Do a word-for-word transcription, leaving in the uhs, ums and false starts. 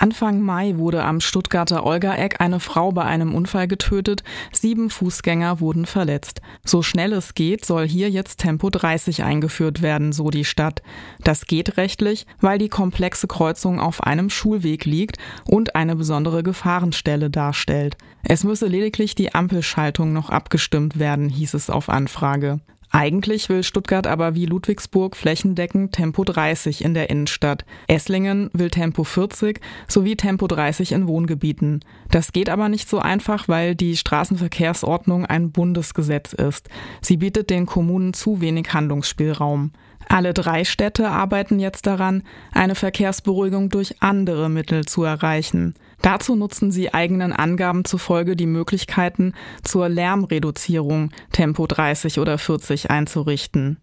Anfang Mai wurde am Stuttgarter Olgaeck eine Frau bei einem Unfall getötet, sieben Fußgänger wurden verletzt. So schnell es geht, soll hier jetzt Tempo dreißig eingeführt werden, so die Stadt. Das geht rechtlich, weil die komplexe Kreuzung auf einem Schulweg liegt und eine besondere Gefahrenstelle darstellt. Es müsse lediglich die Ampelschaltung noch abgestimmt werden, hieß es auf Anfrage. Eigentlich will Stuttgart aber wie Ludwigsburg flächendeckend Tempo dreißig in der Innenstadt. Esslingen will Tempo vierzig sowie Tempo dreißig in Wohngebieten. Das geht aber nicht so einfach, weil die Straßenverkehrsordnung ein Bundesgesetz ist. Sie bietet den Kommunen zu wenig Handlungsspielraum. Alle drei Städte arbeiten jetzt daran, eine Verkehrsberuhigung durch andere Mittel zu erreichen. Dazu nutzen sie eigenen Angaben zufolge die Möglichkeiten zur Lärmreduzierung, Tempo dreißig oder vierzig einzurichten.